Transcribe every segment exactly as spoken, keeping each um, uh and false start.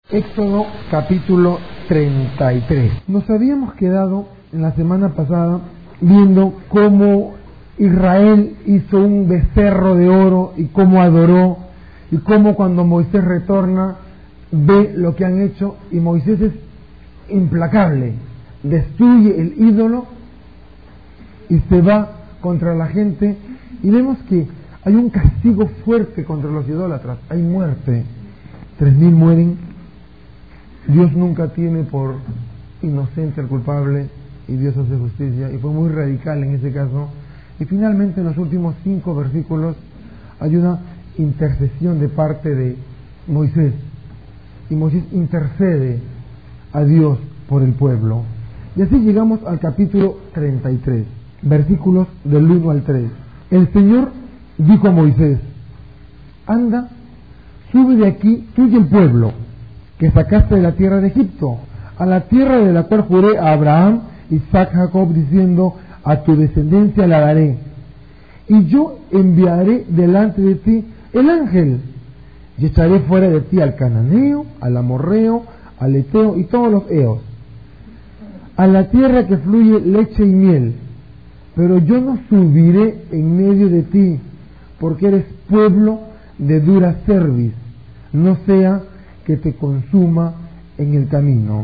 Éxodo capítulo treinta y tres. Nos habíamos quedado en la semana pasada viendo cómo Israel hizo un becerro de oro y cómo adoró, y cómo cuando Moisés retorna ve lo que han hecho, y Moisés es implacable, destruye el ídolo y se va contra la gente, y vemos que hay un castigo fuerte contra los idólatras, hay muerte, tres mil mueren. Dios nunca tiene por inocente al culpable y Dios hace justicia, y fue muy radical en ese caso. Y finalmente en los últimos cinco versículos hay una intercesión de parte de Moisés, y Moisés intercede a Dios por el pueblo. Y así llegamos al capítulo treinta y tres, versículos del uno al tres. El Señor dijo a Moisés: anda, sube de aquí tú y el pueblo que sacaste de la tierra de Egipto, a la tierra de la cual juré a Abraham, Isaac, Jacob, diciendo: a tu descendencia la daré. Y yo enviaré delante de ti el ángel, y echaré fuera de ti al cananeo, al amorreo, al eteo y todos los eos, a la tierra que fluye leche y miel. Pero yo no subiré en medio de ti, porque eres pueblo de dura cerviz, no sea que te consuma en el camino.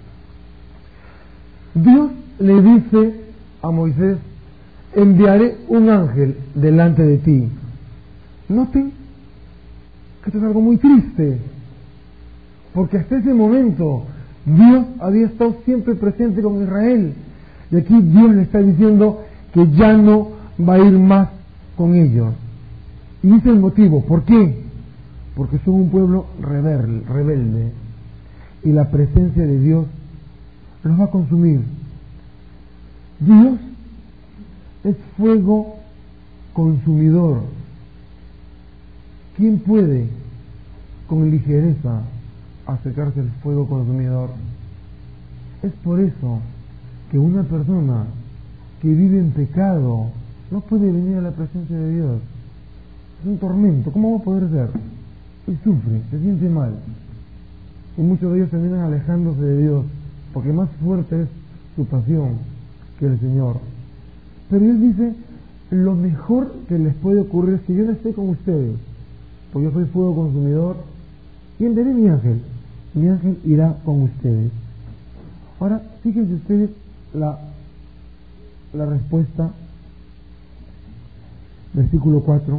Dios le dice a Moisés: enviaré un ángel delante de ti. Noten que esto es algo muy triste, porque hasta ese momento Dios había estado siempre presente con Israel, y aquí Dios le está diciendo que ya no va a ir más con ellos. Y dice el motivo, ¿por qué? Porque son un pueblo rebelde, rebelde, y la presencia de Dios los va a consumir. Dios es fuego consumidor. ¿Quién puede con ligereza acercarse al fuego consumidor? Es por eso que una persona que vive en pecado no puede venir a la presencia de Dios. Es un tormento. ¿Cómo va a poder ser? Y sufre, se siente mal, y muchos de ellos terminan alejándose de Dios, porque más fuerte es su pasión que el Señor. Pero Él dice: lo mejor que les puede ocurrir es que yo no esté con ustedes, porque yo soy fuego consumidor, y enviaré mi ángel, mi ángel irá con ustedes. Ahora, fíjense ustedes la, la respuesta, versículo cuatro.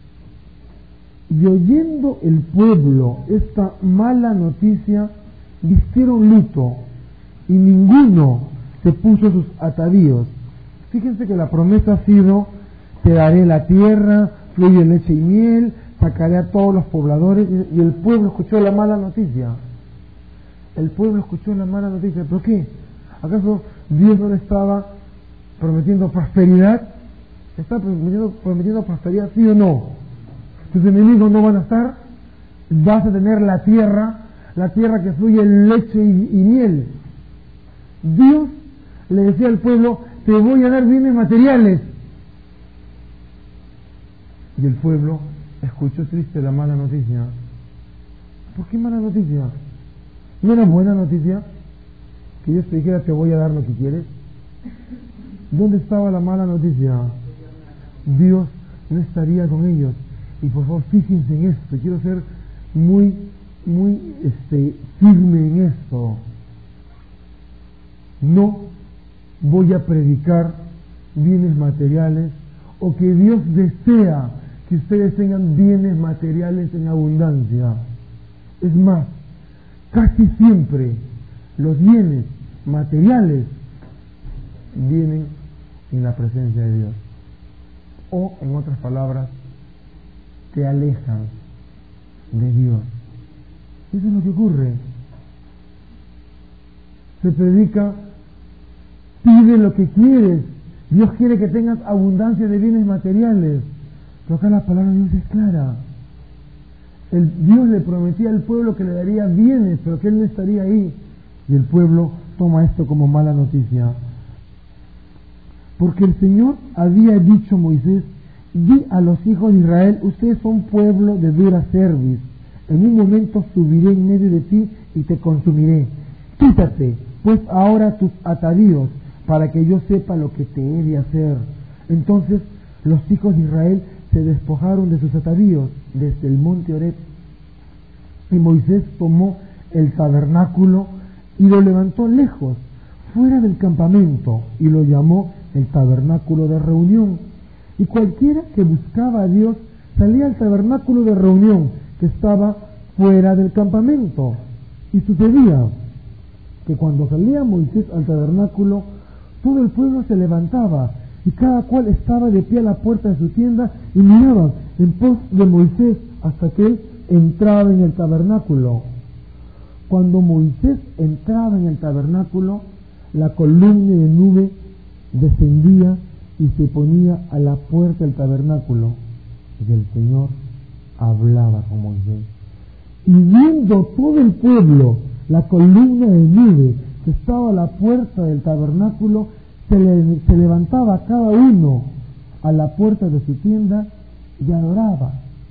Y oyendo el pueblo esta mala noticia, vistieron luto, y ninguno se puso sus atavíos. Fíjense que la promesa ha sido: te daré la tierra, fluye leche y miel, sacaré a todos los pobladores. Y el pueblo escuchó la mala noticia. El pueblo escuchó la mala noticia. ¿Pero qué? ¿Acaso Dios no le estaba prometiendo prosperidad? ¿Está prometiendo, prometiendo prosperidad, sí o no? Tus enemigos no van a estar, vas a tener la tierra, la tierra que fluye leche y, y miel. Dios le decía al pueblo: te voy a dar bienes materiales. Y el pueblo escuchó triste la mala noticia. ¿Por qué mala noticia? ¿No era buena noticia que Dios te dijera: te voy a dar lo que quieres? ¿Dónde estaba la mala noticia? Dios no estaría con ellos. Y por favor, fíjense en esto, quiero ser muy, muy este, firme en esto. No voy a predicar bienes materiales, o que Dios desea que ustedes tengan bienes materiales en abundancia. Es más, casi siempre los bienes materiales vienen en la presencia de Dios. O, en otras palabras, te alejan de Dios. Eso es lo que ocurre. Se predica: pide lo que quieres. Dios quiere que tengas abundancia de bienes materiales. Pero acá la palabra de Dios es clara. El Dios le prometía al pueblo que le daría bienes, pero que Él no estaría ahí. Y el pueblo toma esto como mala noticia. Porque el Señor había dicho a Moisés: di a los hijos de Israel: ustedes son pueblo de dura cerviz. En un momento subiré en medio de ti y te consumiré. Quítate, pues ahora tus atavíos, para que yo sepa lo que te he de hacer. Entonces los hijos de Israel se despojaron de sus atavíos desde el monte Horeb. Y Moisés tomó el tabernáculo y lo levantó lejos, fuera del campamento, y lo llamó el tabernáculo de reunión. Y cualquiera que buscaba a Dios salía al tabernáculo de reunión que estaba fuera del campamento. Y sucedía que cuando salía Moisés al tabernáculo, todo el pueblo se levantaba y cada cual estaba de pie a la puerta de su tienda y miraban en pos de Moisés hasta que él entraba en el tabernáculo. Cuando Moisés entraba en el tabernáculo, la columna de nube descendía y se ponía a la puerta del tabernáculo, y el Señor hablaba con Moisés. Y viendo todo el pueblo la columna de nube que estaba a la puerta del tabernáculo, se, le, se levantaba cada uno a la puerta de su tienda y adoraba.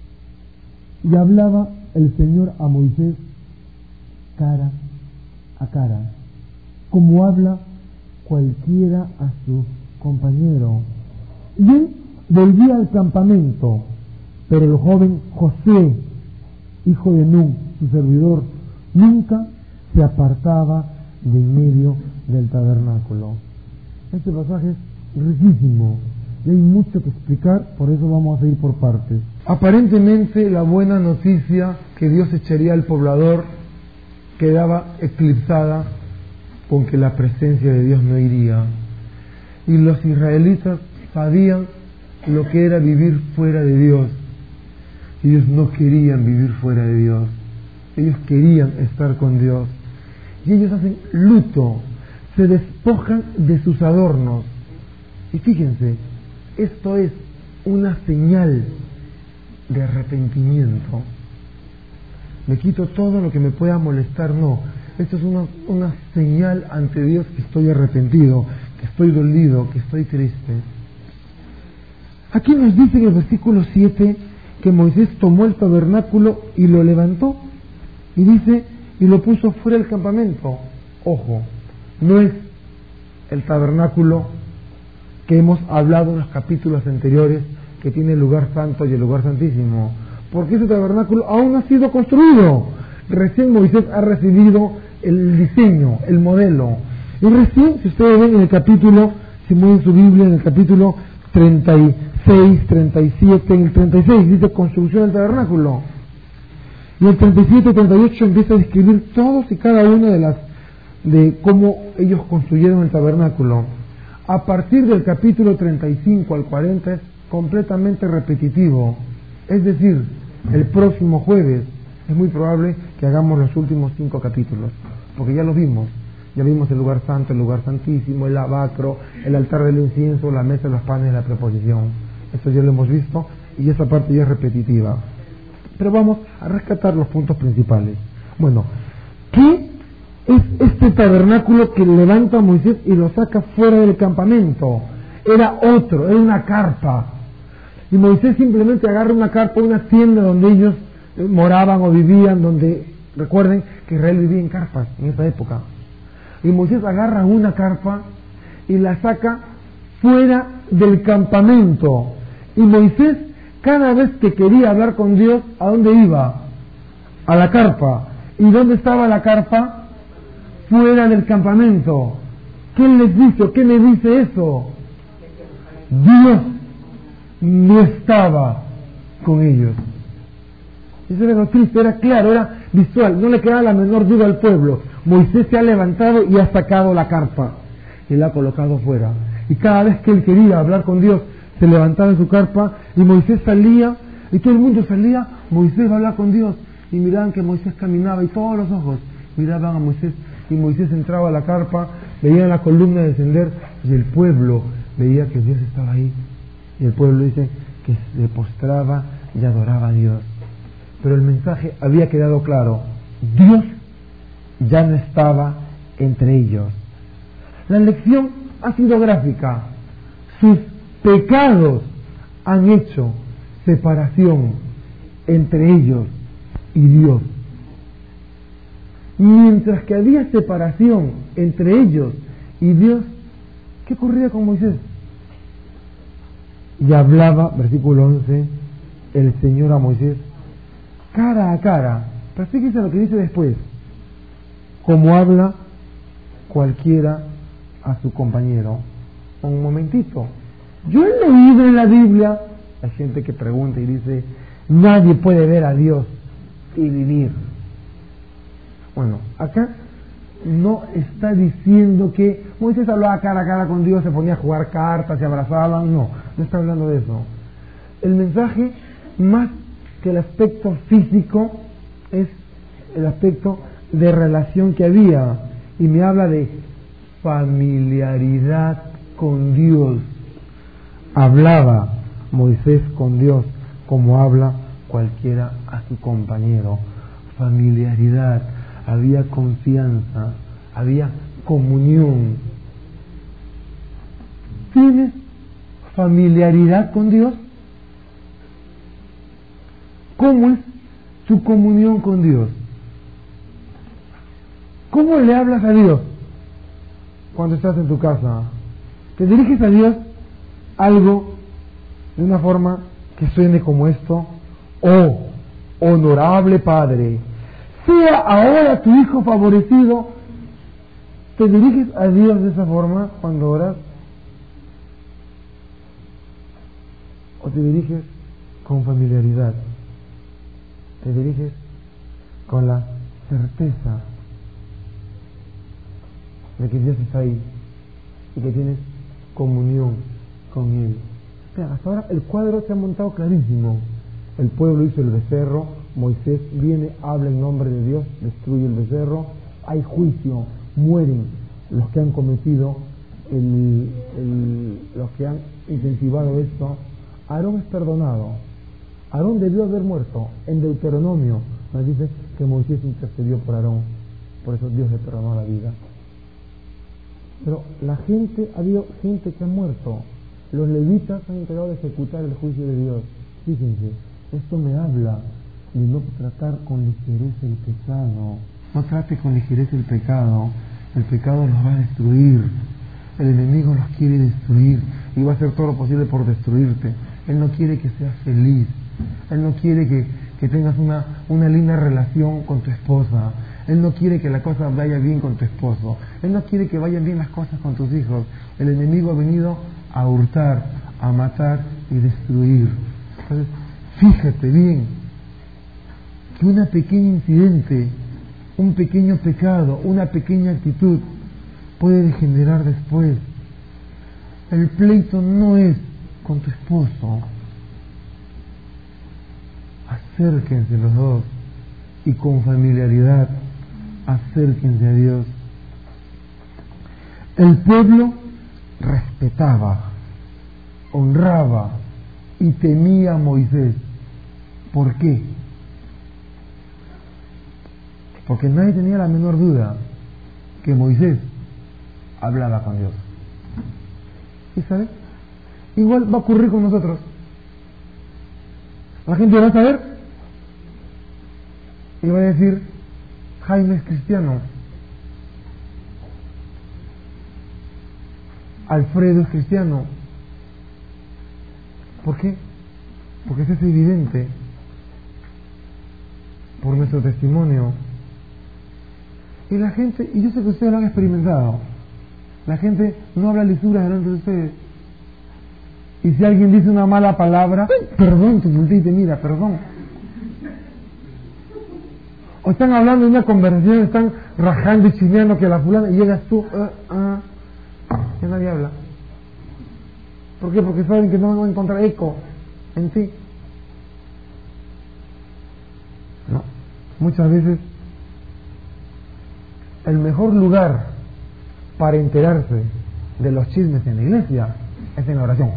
Y hablaba el Señor a Moisés cara a cara, como habla cualquiera a su compañero. Y él volvía al campamento, pero el joven Josué, hijo de Nun, su servidor, nunca se apartaba de en medio del tabernáculo. Este pasaje es riquísimo y hay mucho que explicar, por eso vamos a ir por partes. Aparentemente la buena noticia que Dios echaría al poblador quedaba eclipsada con que la presencia de Dios no iría. Y los israelitas sabían lo que era vivir fuera de Dios. Ellos no querían vivir fuera de Dios. Ellos querían estar con Dios. Y ellos hacen luto, se despojan de sus adornos. Y fíjense, esto es una señal de arrepentimiento. Me quito todo lo que me pueda molestar, no. Esto es una, una señal ante Dios que estoy arrepentido, que estoy dolido, que estoy triste. Aquí nos dice en el versículo siete que Moisés tomó el tabernáculo y lo levantó. Y dice, y lo puso fuera del campamento. Ojo, no es el tabernáculo que hemos hablado en los capítulos anteriores, que tiene el lugar santo y el lugar santísimo, porque ese tabernáculo aún no ha sido construido. Recién Moisés ha recibido el diseño, el modelo. Y recién, si ustedes ven en el capítulo, si mueven su Biblia, en el capítulo treinta y seis, treinta y siete, en el treinta y seis dice construcción del tabernáculo. Y el treinta y siete y treinta y ocho empieza a describir todos y cada una de las de cómo ellos construyeron el tabernáculo. A partir del capítulo treinta y cinco al cuarenta es completamente repetitivo. Es decir, el próximo jueves es muy probable que hagamos los últimos cinco capítulos, porque ya los vimos. Ya vimos el lugar santo, el lugar santísimo, el lavacro, el altar del incienso, la mesa de los panes de la preposición. Esto ya lo hemos visto y esa parte ya es repetitiva. Pero vamos a rescatar los puntos principales. Bueno, ¿qué es este tabernáculo que levanta Moisés y lo saca fuera del campamento? Era otro, era una carpa. Y Moisés simplemente agarra una carpa, una tienda donde ellos moraban o vivían, donde, recuerden que Israel vivía en carpas en esa época. Y Moisés agarra una carpa y la saca fuera del campamento. Y Moisés, cada vez que quería hablar con Dios, ¿a dónde iba? A la carpa. ¿Y dónde estaba la carpa? Fuera del campamento. ¿Qué les dice? ¿Qué me dice eso? Dios no estaba con ellos. Eso era lo triste, era claro, era visual, no le quedaba la menor duda al pueblo. Moisés se ha levantado y ha sacado la carpa y la ha colocado fuera. Y cada vez que él quería hablar con Dios, se levantaba en su carpa y Moisés salía, y todo el mundo salía, Moisés va a hablar con Dios. Y miraban que Moisés caminaba y todos los ojos miraban a Moisés. Y Moisés entraba a la carpa, veía la columna descender y el pueblo veía que Dios estaba ahí. Y el pueblo dice que se postraba y adoraba a Dios. Pero el mensaje había quedado claro: Dios ya no estaba entre ellos. La lección ha sido gráfica. Sus pecados han hecho separación entre ellos y Dios. mientras que había separación entre ellos y Dios, ¿qué ocurría con Moisés? Y hablaba, versículo once, el Señor a Moisés, cara a cara. Pero fíjense lo que dice después, como habla cualquiera a su compañero. Un momentito, yo he leído en la Biblia, hay gente que pregunta y dice, nadie puede ver a Dios y vivir. Bueno, acá no está diciendo que Moisés hablaba cara a cara con Dios, se ponía a jugar cartas, se abrazaban, no, no está hablando de eso. El mensaje, más que el aspecto físico, es el aspecto de relación que había, y me habla de familiaridad con Dios. Hablaba Moisés con Dios como habla cualquiera a su compañero. Familiaridad, había confianza, había comunión. ¿Tienes familiaridad con Dios? ¿Cómo es tu comunión con Dios? ¿Cómo le hablas a Dios cuando estás en tu casa? ¿Te diriges a Dios algo de una forma que suene como esto? Oh, honorable Padre, sea ahora tu hijo favorecido. ¿Te diriges a Dios de esa forma cuando oras? ¿O te diriges con familiaridad? ¿Te diriges con la certeza de que Dios está ahí y que tienes comunión con Él? O sea, hasta ahora el cuadro se ha montado clarísimo. El pueblo hizo el becerro, Moisés viene, habla en nombre de Dios, destruye el becerro, hay juicio, mueren los que han cometido, el, el, los que han intensivado esto. Aarón es perdonado. Aarón debió haber muerto. En Deuteronomio nos dice que Moisés intercedió por Aarón, por eso Dios le perdonó la vida. Pero la gente, ha habido gente que ha muerto. Los levitas han encargado de ejecutar el juicio de Dios. Fíjense, esto me habla de no tratar con ligereza el pecado. No trate con ligereza el pecado. El pecado los va a destruir. El enemigo los quiere destruir y va a hacer todo lo posible por destruirte. Él no quiere que seas feliz. Él no quiere que, que tengas una, una linda relación con tu esposa. Él no quiere que la cosa vaya bien con tu esposo. Él no quiere que vayan bien las cosas con tus hijos. El enemigo ha venido a hurtar, a matar y destruir. Entonces, fíjate bien que una pequeña incidente, un pequeño pecado, una pequeña actitud puede degenerar después. El pleito no es con tu esposo. Acérquense los dos y con familiaridad acérquense a Dios. El pueblo respetaba, honraba y temía a Moisés. ¿Por qué? Porque nadie tenía la menor duda que Moisés hablaba con Dios. ¿Y sabes? Igual va a ocurrir con nosotros. La gente va a saber y va a decir, Jaime es cristiano, Alfredo es cristiano. ¿Por qué? Porque eso es evidente por nuestro testimonio. Y la gente, y yo sé que ustedes lo han experimentado, la gente no habla lisuras delante de ustedes. Y si alguien dice una mala palabra, perdón, te volteas y te mira, perdón. O están hablando de una conversación, están rajando y chismeando que la fulana, y llegas tú, uh, uh, ya nadie habla. ¿Por qué? Porque saben que no van a encontrar eco en ti. No, muchas veces el mejor lugar para enterarse de los chismes en la iglesia es en la oración.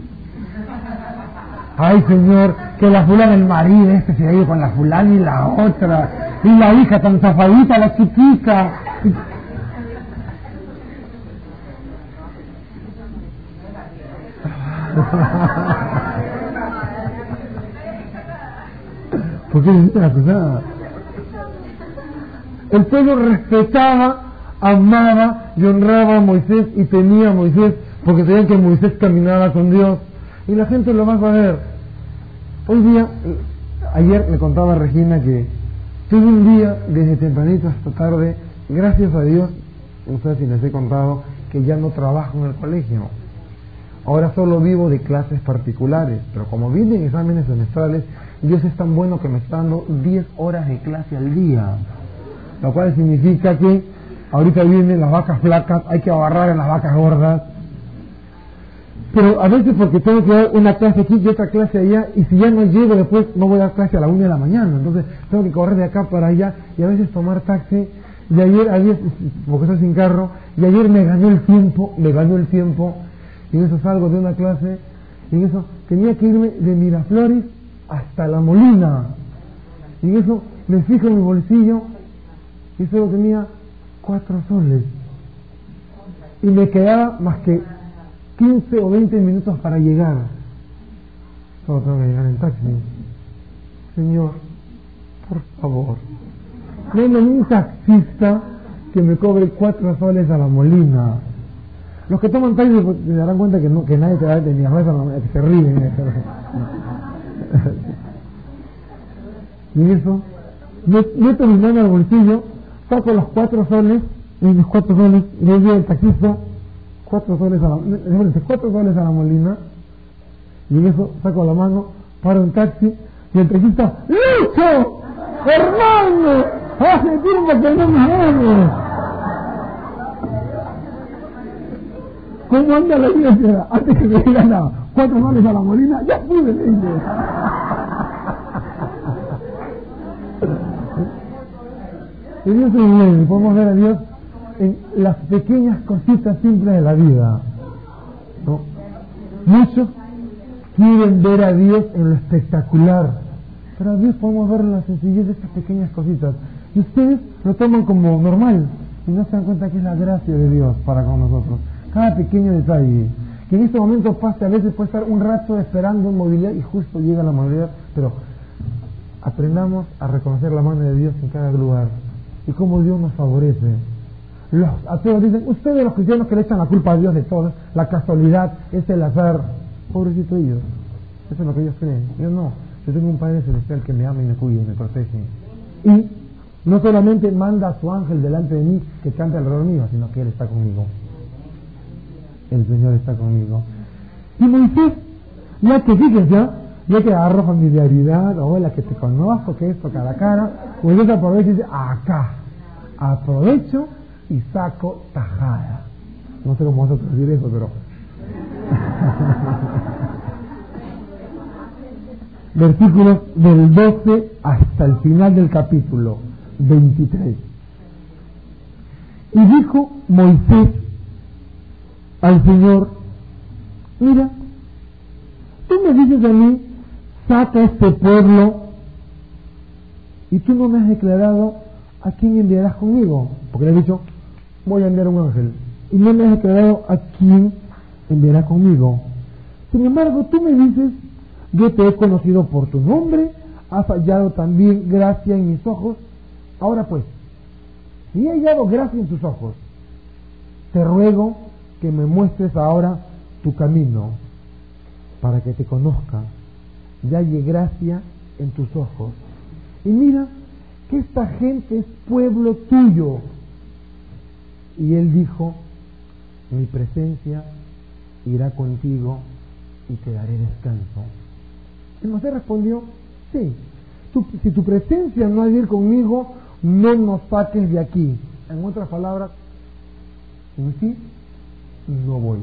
Ay, Señor, que la fulana, el marido este se ha ido con la fulana y la otra, y la hija tan zafadita, la chiquita. ¿Por qué me dices la cosa? El pueblo respetaba, amaba y honraba a Moisés y temía a Moisés porque sabían que Moisés caminaba con Dios. Y la gente lo va a ver. Hoy día, ayer me contaba Regina que tuve un día desde tempranito hasta tarde, gracias a Dios, no sé si les he contado, que ya no trabajo en el colegio. Ahora solo vivo de clases particulares, pero como vienen exámenes semestrales, Dios es tan bueno que me está dando diez horas de clase al día, lo cual significa que ahorita vienen las vacas flacas, hay que agarrar en las vacas gordas, pero a veces porque tengo que dar una clase aquí y otra clase allá, y si ya no llego después no voy a dar clase a la una de la mañana, entonces tengo que correr de acá para allá y a veces tomar taxi, y ayer, ayer porque estoy sin carro, y ayer me ganó el tiempo, me ganó el tiempo, y en eso salgo de una clase, y en eso tenía que irme de Miraflores hasta La Molina, y en eso me fijo en mi bolsillo, y solo tenía cuatro soles, y me quedaba más que quince o veinte minutos para llegar. Solo tengo que llegar en taxi. Señor, por favor, denme un taxista que me cobre cuatro soles a La Molina. Los que toman taxi se darán cuenta que, no, que nadie te da de ni a veces que se ríen. Y en eso, meto mi mano al bolsillo, saco los cuatro soles, y los cuatro soles, y le digo al taxista, cuatro soles a la, cuatro soles a La Molina, y en eso saco la mano, paro un taxi, y el taxista, ¡Lucho! ¡Hermano! ¡Hace tiempo que no me vemos! ¿Cómo anda la vida? Antes que me digan nada, cuatro soles a La Molina, ya pude, le dije. Y Dios es bueno, y podemos ver a Dios en las pequeñas cositas simples de la vida, ¿no? Muchos quieren ver a Dios en lo espectacular, pero a Dios podemos ver en la sencillez de estas pequeñas cositas, y ustedes lo toman como normal y no se dan cuenta que es la gracia de Dios para con nosotros. Cada pequeño detalle que en este momento pase, a veces puede estar un rato esperando movilidad y justo llega la movilidad, pero aprendamos a reconocer la mano de Dios en cada lugar y cómo Dios nos favorece. Los ateos dicen, ustedes los cristianos que le echan la culpa a Dios de todo, la casualidad, es el azar. Pobrecito ellos, eso es lo que ellos creen. Yo no, yo tengo un Padre Celestial que me ama y me cuida y me protege. Y no solamente manda a su ángel delante de mí que cante alrededor mío, sino que Él está conmigo. El Señor está conmigo. Y Moisés, ya que fíjense, ya que agarro familiaridad, hola que te conozco, que esto cara a cara, Moisés aprovecha y dice, acá, aprovecho y saco tajada. No sé cómo vas a traducir eso, pero versículos del doce hasta el final del capítulo veintitrés. Y dijo Moisés al Señor, mira, tú me dices a mí, saca este pueblo, y tú no me has declarado a quién enviarás conmigo, porque le he dicho, voy a enviar un ángel, y no me has declarado a quién enviará conmigo. Sin embargo, tú me dices, yo te he conocido por tu nombre, has hallado también gracia en mis ojos. Ahora pues, si he hallado gracia en tus ojos, te ruego que me muestres ahora tu camino, para que te conozca y halle gracia en tus ojos. Y mira que esta gente es pueblo tuyo. Y él dijo, mi presencia irá contigo y te daré descanso. Y Moisés respondió, sí, tú, si tu presencia no ha de ir conmigo, no nos saques de aquí. En otras palabras, en sí, no voy.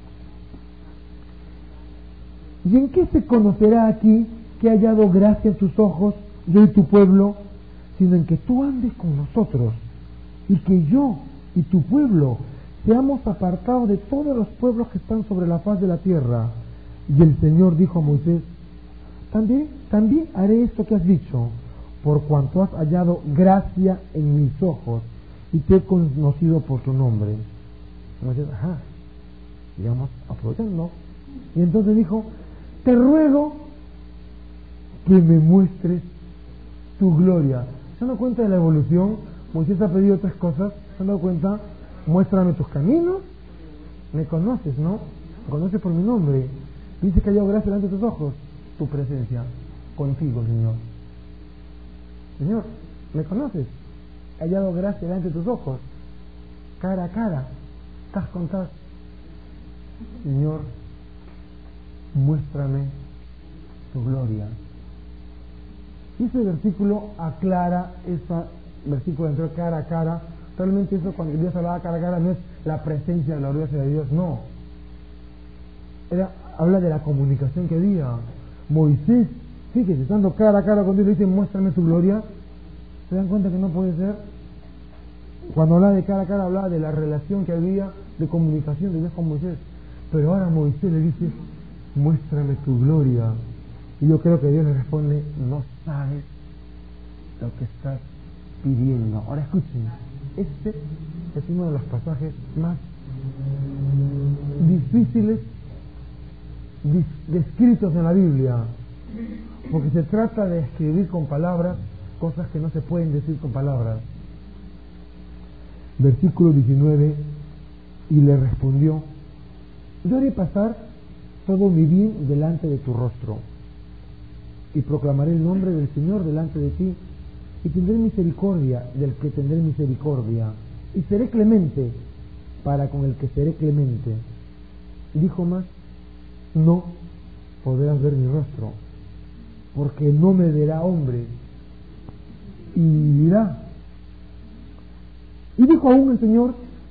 ¿Y en qué se conocerá aquí que ha hallado gracia en tus ojos, yo y tu pueblo, sino en que tú andes con nosotros, y que yo y tu pueblo seamos apartados de todos los pueblos que están sobre la faz de la tierra? Y el Señor dijo a Moisés, también, también haré esto que has dicho, por cuanto has hallado gracia en mis ojos, y te he conocido por tu nombre. Moisés, ajá, digamos, aprovechando. Y entonces dijo, te ruego que me muestres tu gloria. ¿Se dan cuenta de la evolución? Moisés ha pedido tres cosas. ¿Se han dado cuenta? Muéstrame tus caminos. Me conoces, ¿no? Me conoces por mi nombre. Dice que hallado gracia delante de tus ojos. Tu presencia. Contigo, Señor. Señor, ¿me conoces? He hallado gracia delante de tus ojos. Cara a cara. Estás con tas. Señor, muéstrame tu gloria. Y ese versículo aclara ese versículo entre cara a cara. Realmente eso, cuando Dios hablaba cara a cara, no es la presencia gloriosa de Dios, no. Era, habla de la comunicación que había. Moisés, fíjese, estando cara a cara con Dios, le dice, muéstrame tu gloria. ¿Se dan cuenta que no puede ser? Cuando hablaba de cara a cara, hablaba de la relación que había de comunicación de Dios con Moisés. Pero ahora Moisés le dice, muéstrame tu gloria. Y yo creo que Dios le responde, no sabes lo que estás pidiendo. Ahora escuchen, este es uno de los pasajes más difíciles descritos en la Biblia, porque se trata de escribir con palabras cosas que no se pueden decir con palabras. Versículo diecinueve, y le respondió, yo haré pasar todo mi bien delante de tu rostro, y proclamaré el nombre del Señor delante de ti, y tendré misericordia del que tendré misericordia, y seré clemente para con el que seré clemente. Y dijo más, no podrás ver mi rostro, porque no me verá hombre, y vivirá. Y dijo aún el Señor,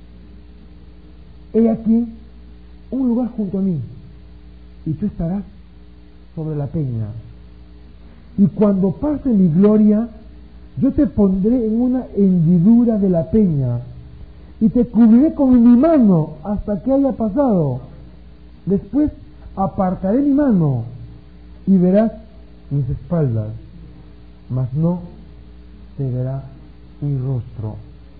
he aquí un lugar junto a mí, y tú estarás sobre la peña. Y cuando pase mi gloria, yo te pondré en una hendidura de la peña, y te cubriré con mi mano hasta que haya pasado. Después apartaré mi mano, y verás mis espaldas, mas no se verá mi rostro.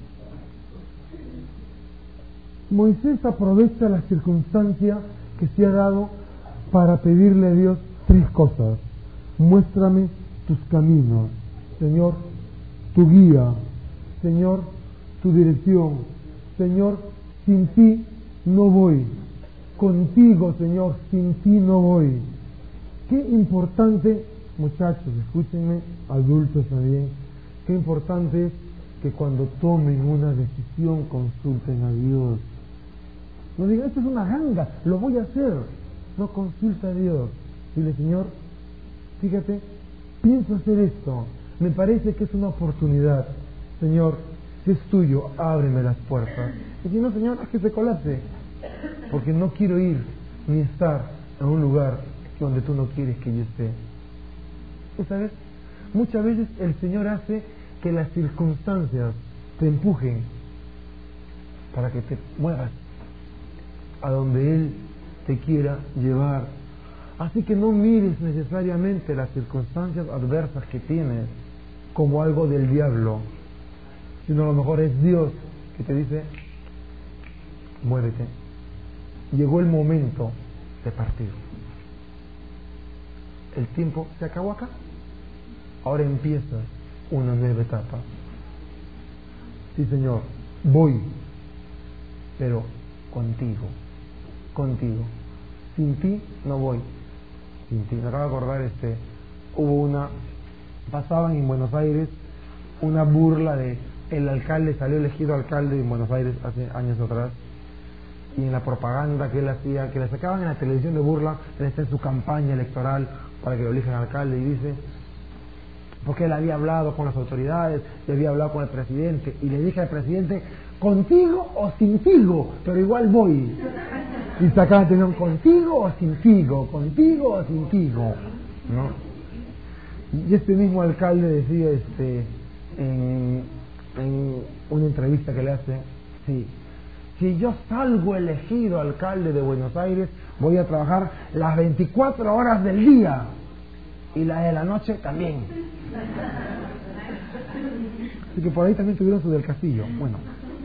Moisés aprovecha la circunstancia que se ha dado para pedirle a Dios tres cosas. Muéstrame tus caminos, Señor, tu guía, Señor, tu dirección, Señor, sin ti no voy, contigo, Señor, sin ti no voy. Qué importante, muchachos, escúchenme, adultos también, qué importante es que cuando tomen una decisión consulten a Dios. No digan, esto es una ganga, lo voy a hacer. No, consulta a Dios. Dile, Señor, fíjate, pienso hacer esto, me parece que es una oportunidad. Señor, si es tuyo, ábreme las puertas. Y si no, Señor, haz que se colapse, porque no quiero ir ni estar en un lugar donde tú no quieres que yo esté. ¿Sabes? Muchas veces el Señor hace que las circunstancias te empujen para que te muevas a donde Él te quiera llevar. Así que no mires necesariamente las circunstancias adversas que tienes como algo del diablo, sino a lo mejor es Dios que te dice, muévete. Llegó el momento de partir. El tiempo se acabó acá. Ahora empieza una nueva etapa. Sí, Señor, voy, pero contigo, contigo. Sin ti no voy. Sin ti. Me acabo de acordar, este, hubo una, pasaban en Buenos Aires una burla de el alcalde, salió elegido alcalde en Buenos Aires hace años atrás, y en la propaganda que él hacía, que le sacaban en la televisión de burla, él está en su campaña electoral para que lo elijan alcalde, y dice, porque él había hablado con las autoridades, y había hablado con el presidente, y le dije al presidente, contigo o sintigo, pero igual voy. Y sacaban la televisión, contigo o sintigo, contigo o sintigo, ¿no? Y este mismo alcalde decía, este, en, en una entrevista que le hace, sí, si yo salgo elegido alcalde de Buenos Aires, voy a trabajar las veinticuatro horas del día y las de la noche también. Así que por ahí también tuvieron su del Castillo. Bueno,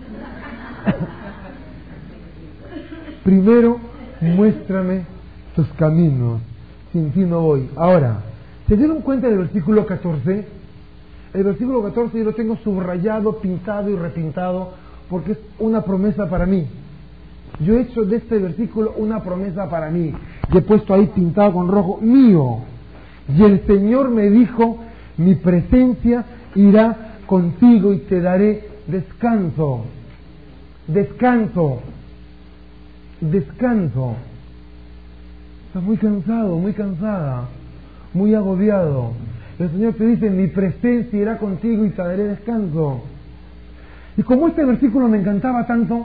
primero muéstrame tus caminos, sin ti no voy. Ahora, ¿se dieron cuenta del versículo catorce? El versículo catorce yo lo tengo subrayado, pintado y repintado, porque es una promesa para mí. Yo he hecho de este versículo una promesa para mí. Y he puesto ahí pintado con rojo, mío. Y el Señor me dijo, mi presencia irá contigo y te daré descanso. Descanso. Descanso. Estás muy cansado, muy cansada, muy agobiado. El Señor te dice, mi presencia irá contigo y te daré descanso. Y como este versículo me encantaba tanto,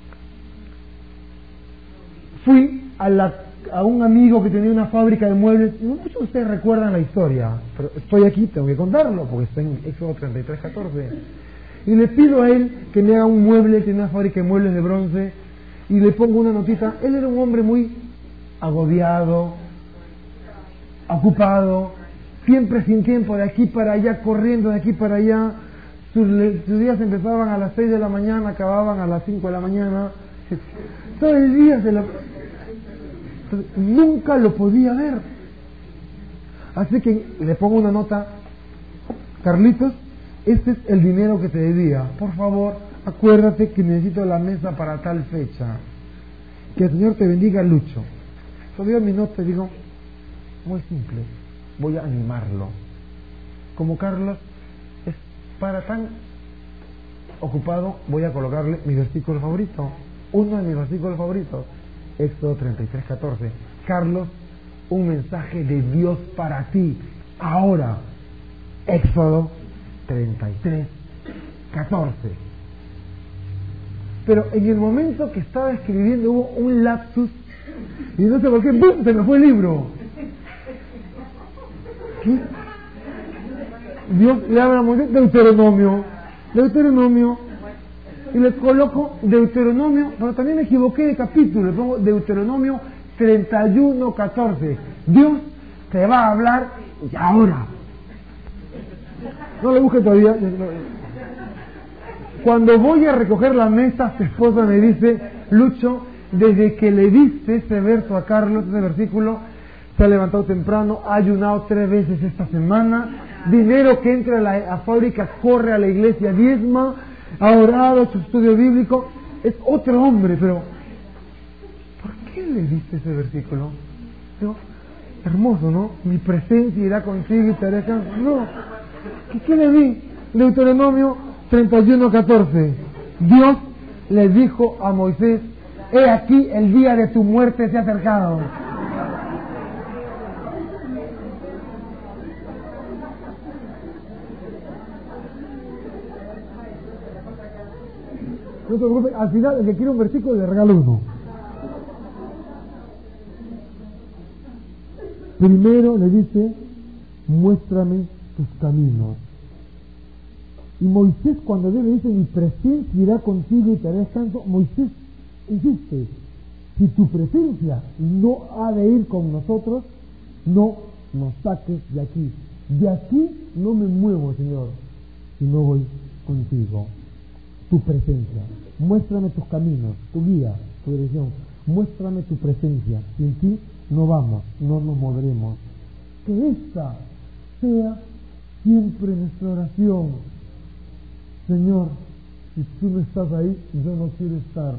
fui a, la, a un amigo que tenía una fábrica de muebles, y muchos de ustedes recuerdan la historia, pero estoy aquí, tengo que contarlo, porque está en Éxodo treinta y tres, catorce. Y le pido a él que me haga un mueble, tiene una fábrica de muebles de bronce, y le pongo una notita. Él era un hombre muy agobiado, ocupado, siempre sin tiempo, de aquí para allá, corriendo de aquí para allá. Sus, sus días empezaban a las seis de la mañana, acababan a las cinco de la mañana. Todo el día se lo... Entonces, nunca lo podía ver. Así que le pongo una nota, Carlitos, este es el dinero que te debía. Por favor, acuérdate que necesito la mesa para tal fecha. Que el Señor te bendiga, Lucho. Yo veo mi nota y digo, muy simple, voy a animarlo. Como Carlos es para tan ocupado, voy a colocarle mi versículo favorito. Uno de mis versículos favoritos, Éxodo treinta y tres, catorce. Carlos, un mensaje de Dios para ti. Ahora, Éxodo treinta y tres, catorce. Pero en el momento que estaba escribiendo hubo un lapsus y no sé por qué, ¡bum!, se me fue el libro. ¿Qué? Dios le habla a Moisés, Deuteronomio, Deuteronomio, y le coloco Deuteronomio, pero también me equivoqué de capítulo, le pongo Deuteronomio treinta y uno, catorce. Dios te va a hablar y ahora. No le busque todavía. Cuando voy a recoger la mesa, su esposa me dice, Lucho, desde que le diste ese verso a Carlos, ese versículo, se ha levantado temprano, ha ayunado tres veces esta semana, dinero que entra a la a fábrica, corre a la iglesia, diezma, ha orado, hecho estudio bíblico, es otro hombre, pero ¿por qué le diste ese versículo? Digo, hermoso, ¿no? Mi presencia irá contigo y te haré descanso. No, ¿qué, qué le di? Deuteronomio treinta y uno, catorce. Dios le dijo a Moisés, he aquí el día de tu muerte se ha acercado. No te preocupes, al final el que quiere un versículo le regalo uno. Primero le dice, muéstrame tus caminos. Y Moisés, cuando Dios le dice, mi presencia irá contigo y te haré descanso, Moisés insiste, si tu presencia no ha de ir con nosotros, no nos saques de aquí. De aquí no me muevo, Señor, si no voy contigo. Tu presencia, muéstrame tus caminos, tu guía, tu dirección, muéstrame tu presencia. Sin ti no vamos, no nos moveremos. Que esta sea siempre nuestra oración. Señor, si tú no estás ahí, yo no quiero estar.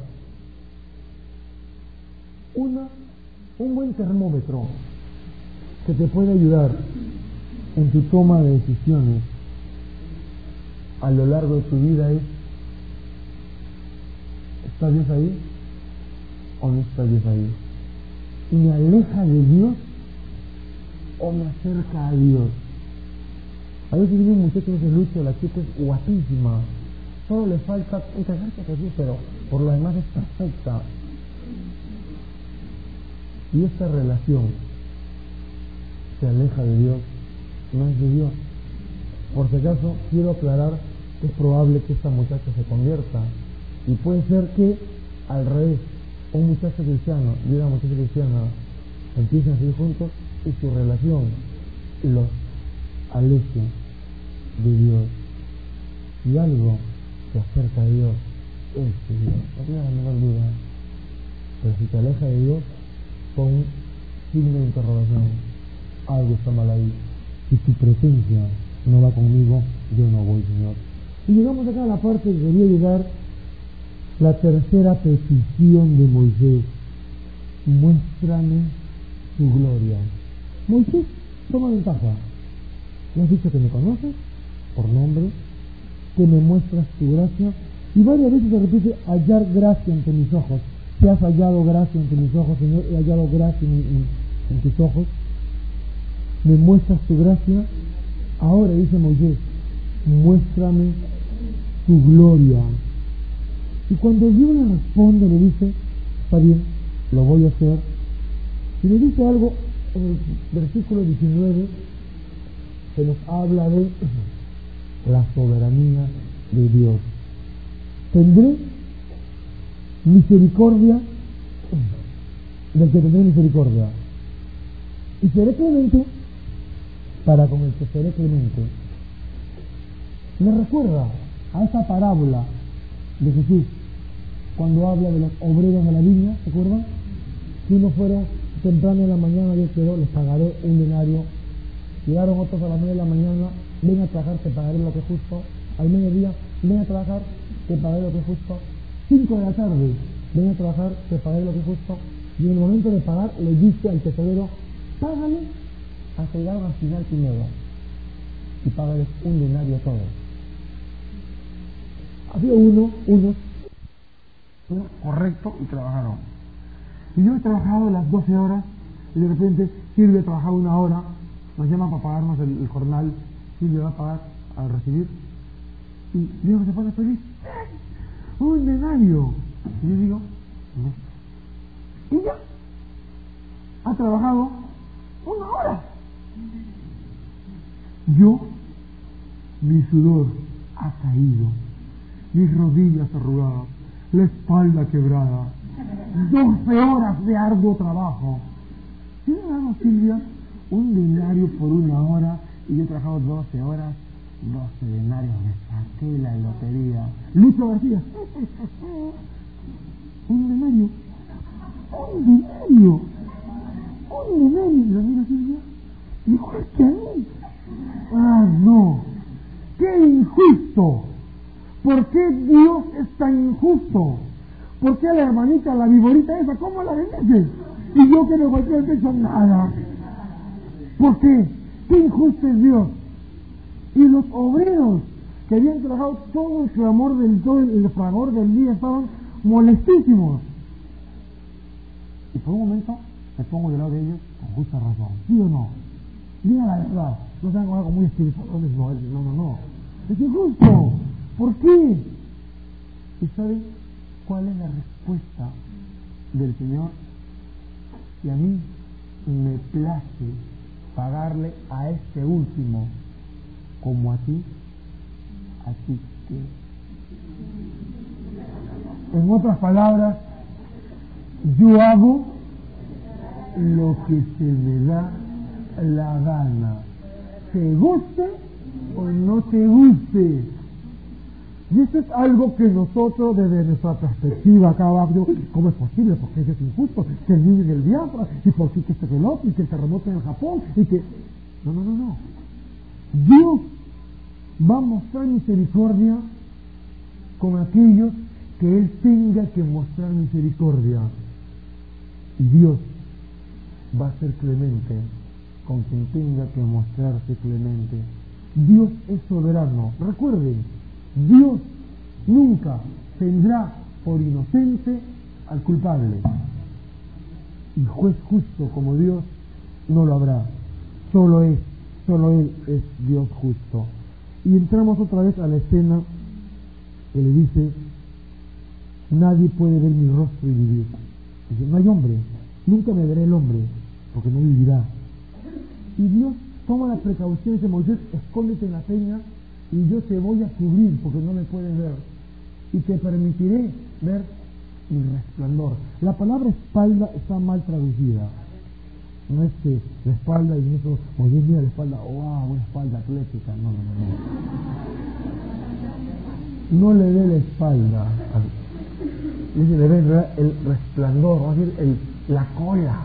Una, un buen termómetro que te puede ayudar en tu toma de decisiones a lo largo de tu vida es, ¿está Dios ahí o no está Dios ahí? ¿Y me aleja de Dios o me acerca a Dios? A veces viene un muchacho y dice, Lucho, la chica es guapísima, solo le falta integrarse a Jesús, pero por lo demás es perfecta. Y esta relación se aleja de Dios, no es de Dios. Por si acaso, quiero aclarar que es probable que esta muchacha se convierta. Y puede ser que, al revés, un muchacho cristiano y una muchacha cristiana empiecen a seguir juntos y su relación los aleje de Dios. Y algo que acerca de Dios es de Dios, no tengas la menor duda. Pero si te aleja de Dios, pon un signo de interrogación. Algo está mal ahí. Si tu presencia no va conmigo, yo no voy, Señor. Y llegamos acá a la parte que quería llegar, la tercera petición de Moisés: muéstrame tu gloria. Moisés toma ventaja. Me has dicho que me conoces por nombre, que me muestras tu gracia, y varias veces se repite: hallar gracia ante mis ojos. Si has hallado gracia ante mis ojos, Señor, he hallado gracia en, en, en tus ojos. Me muestras tu gracia. Ahora dice Moisés: muéstrame tu gloria. Y cuando Dios le responde, le dice: está bien, lo voy a hacer. Y le dice algo en el versículo diecinueve que nos habla de la soberanía de Dios. Tendré misericordia del que tendré misericordia, y seré clemente para con el que seré clemente. Me recuerda a esa parábola de Jesús cuando habla de los obreros de la viña, ¿se acuerdan? Si unos fueron temprano en la mañana, Dios quedó, les pagaré un denario. Llegaron otros a las nueve de la mañana: ven a trabajar, te pagaré lo que es justo. Al mediodía: ven a trabajar, te pagaré lo que es justo. Cinco de la tarde: ven a trabajar, te pagaré lo que es justo. Y en el momento de pagar le dice al tesorero: págale hasta llegar al final primero, y págales un denario a todos. Había uno, unos, uno correcto, y trabajaron. Y yo he trabajado las doce horas, y de repente Silvia ha trabajado una hora, nos llama para pagarnos el, el jornal. Silvia va a pagar al recibir, y Dios se pone feliz: un denario. Y yo digo: no. Y ya ha trabajado una hora. Yo, mi sudor ha caído, mis rodillas arrugadas, la espalda quebrada, doce horas de arduo trabajo. ¿Sí me damos, Silvia, un denario por una hora? Y yo he trabajado doce horas, doce denarios, me saqué la lotería. Lucho García: un denario, un denario, un denario. Y lo mira Silvia: igual que a mí. Ah, no, qué injusto. ¿Por qué Dios es tan injusto? ¿Por qué la hermanita, la viborita esa, cómo la bendice? Y yo que no golpeé el pecho, nada. ¿Por qué? ¡Qué injusto es Dios! Y los obreros que habían trabajado todo el clamor del todo el fragor del día estaban molestísimos. Y por un momento me pongo del lado de ellos con justa razón. ¿Sí o no? Digan la verdad. No sean algo muy espiritual. No, no, no, no. Es injusto. ¿Por qué? ¿Y saben cuál es la respuesta del Señor? Y a mí me place pagarle a este último como a ti, así que, en otras palabras, yo hago lo que se me da la gana, te guste o no te guste. Y esto es algo que nosotros, desde nuestra perspectiva acá abajo, ¿cómo es posible? Porque eso es injusto, que el niño en el Biafra, y por qué que este reloj, y que el terremoto en el Japón, y que... No, no, no, no. Dios va a mostrar misericordia con aquellos que Él tenga que mostrar misericordia. Y Dios va a ser clemente con quien tenga que mostrarse clemente. Dios es soberano. Recuerden, Dios nunca tendrá por inocente al culpable. Y juez justo como Dios no lo habrá. Solo es, solo Él es Dios justo. Y entramos otra vez a la escena que le dice: nadie puede ver mi rostro y vivir. Dice: no hay hombre, nunca me verá el hombre, porque no vivirá. Y Dios toma la precaución, dice Moisés: escóndete en la peña y yo te voy a cubrir porque no me puedes ver, y te permitiré ver mi resplandor. La palabra espalda está mal traducida. No es que la espalda, y eso, Moisés mira la espalda, wow, una espalda atlética. No, no, no, no. No le dé la espalda. Dice, le ve el resplandor, va a decir, el, la cola,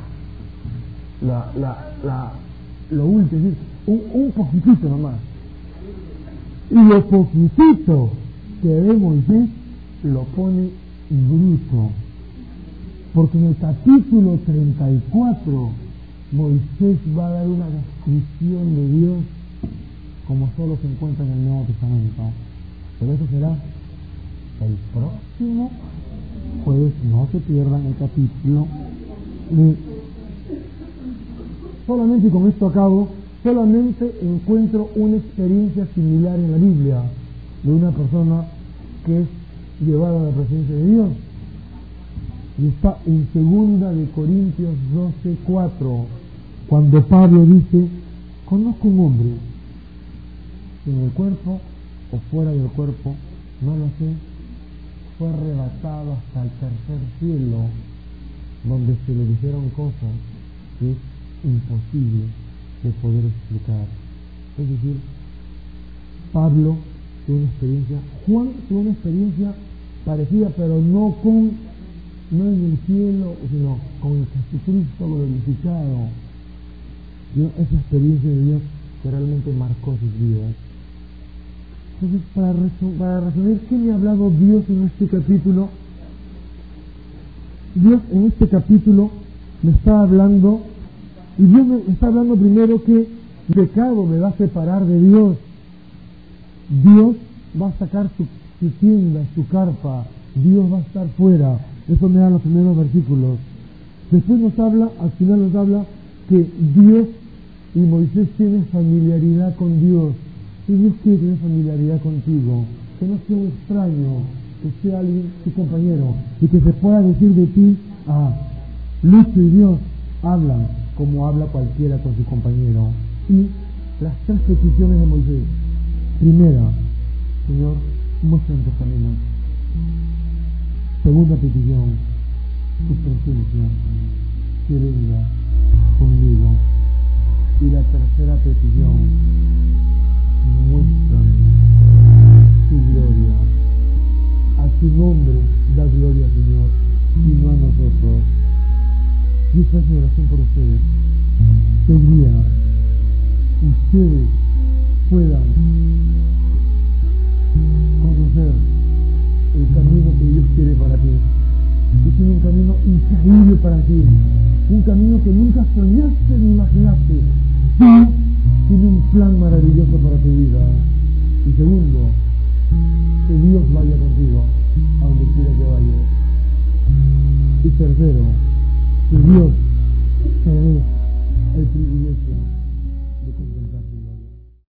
la, la, la, lo último, es decir, un, un poquitito nomás. y lo poquitito que ve Moisés lo pone bruto, porque en el capítulo treinta y cuatro Moisés va a dar una descripción de Dios como solo se encuentra en el Nuevo Testamento. Pero eso será el próximo jueves. No se pierdan el capítulo. Y solamente, y con esto acabo, solamente encuentro una experiencia similar en la Biblia de una persona que es llevada a la presencia de Dios. Y está en segunda de Corintios doce cuatro, cuando Pablo dice: conozco un hombre que en el cuerpo o fuera del cuerpo, no lo sé, fue arrebatado hasta el tercer cielo, donde se le dijeron cosas que es imposible de poder explicar. Es decir, Pablo tuvo una experiencia, Juan tuvo una experiencia parecida, pero no con, no en el cielo, sino con el Jesucristo glorificado. Y esa experiencia de Dios que realmente marcó sus vidas. Entonces, para, resu- para resumir, ¿qué me ha hablado Dios en este capítulo? Dios en este capítulo me está hablando, y Dios me está hablando primero que el pecado me va a separar de Dios. Dios va a sacar su, su tienda, su carpa, Dios va a estar fuera. Eso me da los primeros versículos. Después nos habla, al final nos habla que Dios y Moisés tienen familiaridad con Dios. Y Dios quiere tener familiaridad contigo, que no sea un extraño, que sea alguien, tu compañero, y que se pueda decir de ti: ah, Lucho y Dios hablan como habla cualquiera con su compañero. Y las tres peticiones de Moisés. Primera: Señor, muéstrame tus caminos. Segunda petición: tu presencia, que venga conmigo. Y la tercera petición: muéstrame tu gloria. A tu nombre da gloria, Señor, y no a nosotros. Y esta es mi oración por ustedes. Que el día ustedes puedan conocer el camino que Dios quiere para ti. Y tiene un camino increíble para ti, un camino que nunca soñaste ni imaginaste. Dios tiene un plan maravilloso para tu vida.